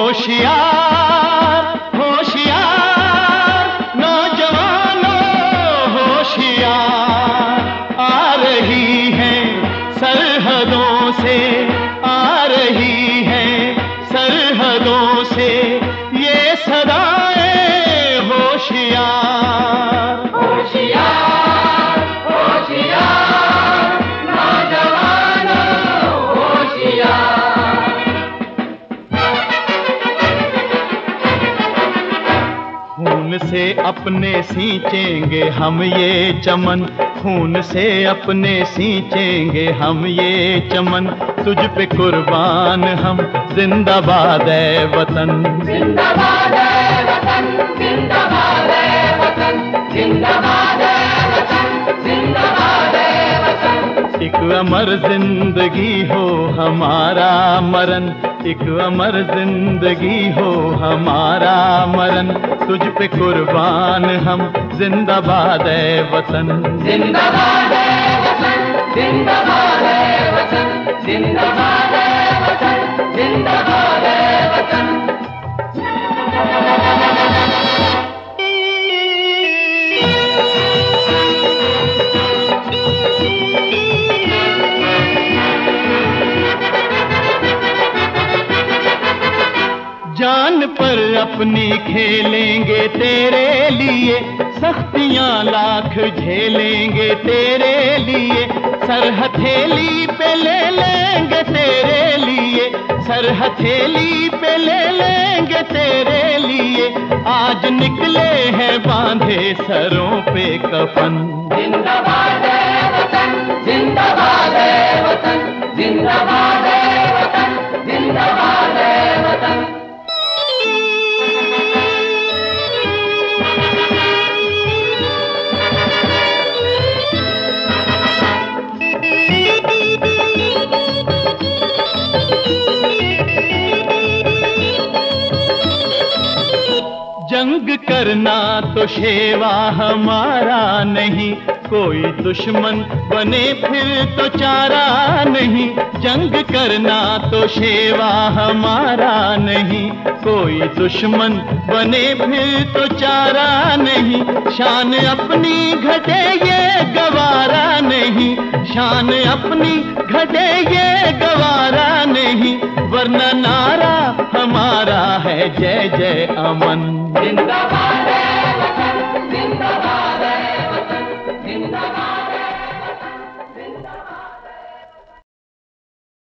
होशियार होशियार नौजवानों होशियार, आ रही है सरहदों से, आ रही है सरहदों से ये सदाएं होशियार। होशियार होशियार नौजवानों होशियार। खून से अपने सींचेंगे हम ये चमन, खून से अपने सींचेंगे हम ये चमन, तुझ पे कुर्बान हम, जिंदाबाद है वतन। जिंदाबाद है वतन, जिंदाबाद है वतन, जिंदाबाद है वतन, जिंदाबाद है वतन। एक अमर जिंदगी हो हमारा मरण, एक अमर जिंदगी हो हमारा मरण, तुझ पे कुर्बान हम, जिंदाबाद है वतन। जिंदाबाद है वतन, जिंदाबाद है वतन, जिंदाबाद है वतन, जिंदाबाद है वतन। जान पर अपनी खेलेंगे तेरे लिए, सख्तियां लाख झेलेंगे तेरे लिए, सर हथेली पे ले लेंगे तेरे लिए, सर हथेली पे ले लेंगे तेरे लिए, आज निकले हैं बांधे सरों पे कफन। जिंदाबाद है वतन, जिंदाबाद है वतन, जिंदाबाद है वतन, जिंदाबाद है वतन। जंग करना तो शेवा हमारा नहीं, कोई दुश्मन बने फिर तो चारा नहीं, जंग करना तो शेवा हमारा नहीं, कोई दुश्मन बने फिर तो चारा नहीं, शान अपनी घटे ये गवारा नहीं, शान अपनी घटे ये गवारा नहीं, वरना नारा हमारा है जय जय अमन। जिंदाबाद